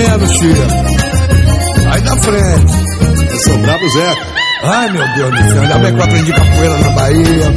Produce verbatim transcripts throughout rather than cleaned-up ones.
comendo, Chico. Sai da frente. Eu sou brabo, Zé. Ai, meu Deus do céu, ainda bem que eu aprendi capoeira na Bahia.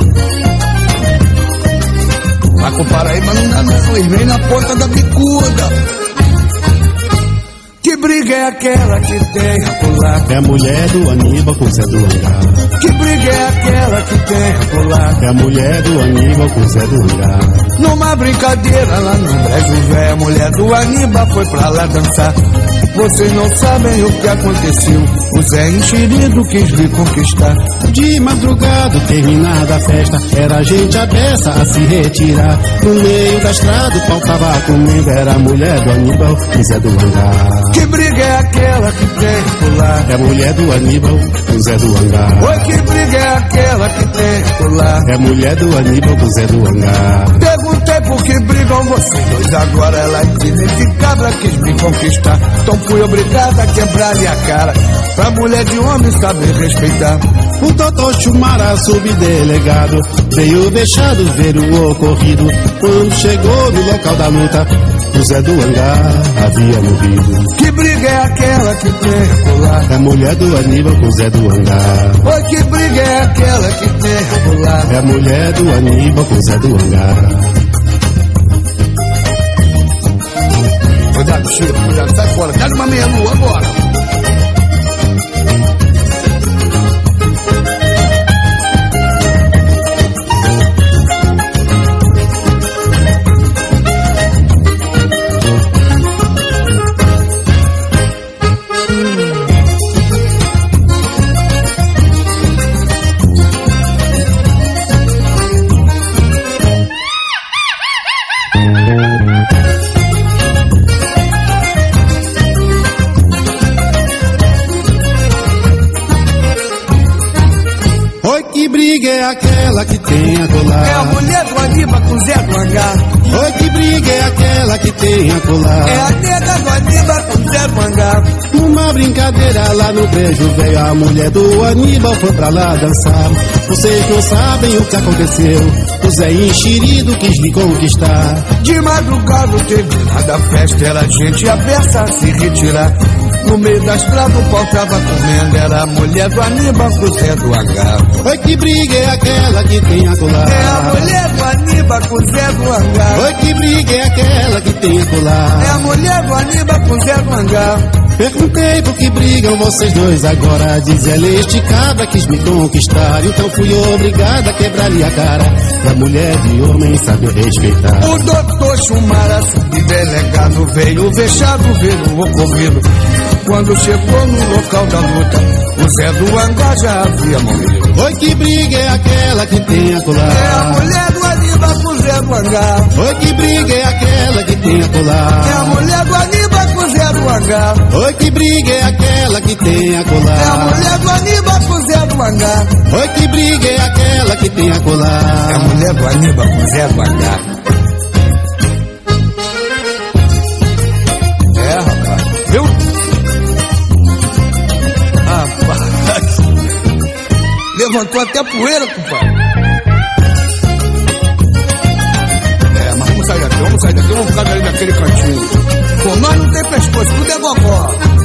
Mas com Paraíba não dá não, eles vêm na ponta da bicuda. Que briga é aquela que tem a pular? É a mulher do Aníbal com Zé do Hangar. Que briga é aquela que tem a pular? É a mulher do Aníbal com Zé do Hangar. Numa brincadeira lá no Brejo Velho, a mulher do Aníbal foi pra lá dançar. Vocês não sabem o que aconteceu, o Zé enxerido quis lhe conquistar. De madrugada, terminada a festa, era a gente a beça a se retirar. No meio da estrada o pau tava comendo, era a mulher do Aníbal com Zé do Hangar. Que briga é aquela que tem a pular? É a mulher do Aníbal com Zé do Hangar. Oi, que briga é aquela que tem a pular? É a mulher do Aníbal com Zé do Hangar. Perguntei por que brigam vocês dois, agora ela identificada quis me conquistar. Então fui obrigada a quebrar-lhe a cara, pra mulher de homem saber respeitar. O doutor Chumara, subdelegado, veio vexado ver o ocorrido. Quando chegou no local da luta, o Zé do Hangar havia morrido. Que briga é aquela que tem a pular? É a mulher do Aníbal com Zé do Hangar. Oi, que briga é aquela que tem a pular? É a mulher do Aníbal com Zé do Hangar. Cuidado, Chico, cuidado, sai fora, dá uma meia-lua agora. É aquela que tem a colar. É a mulher do Aníbal com Zé do Hangar. Oi, que briga é aquela que tem a colar. É a nega do Aníbal com Zé do Hangar. Numa brincadeira lá no Brejo Velho, a mulher do Aníbal foi pra lá dançar. Vocês não sabem o que aconteceu, o Zé enxerido quis lhe conquistar. De madrugada terminada a festa, era gente aberta a se retirar. No meio da estrada o pau tava comendo, era a mulher do Aníbal com Zé do Hangar. Oi, que briga é aquela que tem a colar. É a mulher do Aníbal com Zé do Hangar. Oi, que briga é aquela que tem a colar. É a mulher do Aníbal com Zé do Hangar. Perguntei por que brigam vocês dois agora. Diz ela, este cabra quis me conquistar, então fui obrigada a quebrar-lhe a cara, pra mulher de homem saber respeitar. O doutor Chumara, subdelegado, veio vexado ver o ocorrido. Quando chegou no local da luta, o Zé do Hangar já havia morrido. Oi, que briga é aquela que tem a colar. É a mulher do Aníbal com Zé do Hangar. Oi, que briga é aquela que tem a colar. É a mulher do Aníbal com Zé do Hangar. Oi, que briga é aquela que tem a colar. É a mulher do Aníbal com Zé do Hangar. Oi, que briga é aquela que tem a colar. É a mulher do Aníbal com Zé do Hangar. É, rapaz, viu? Rapaz, levantou até poeira, compadre. É, mas vamos sair daqui, vamos sair daqui, vamos ficar ali naquele cantinho. Pô, nós não tem pescoço, tudo é gogó.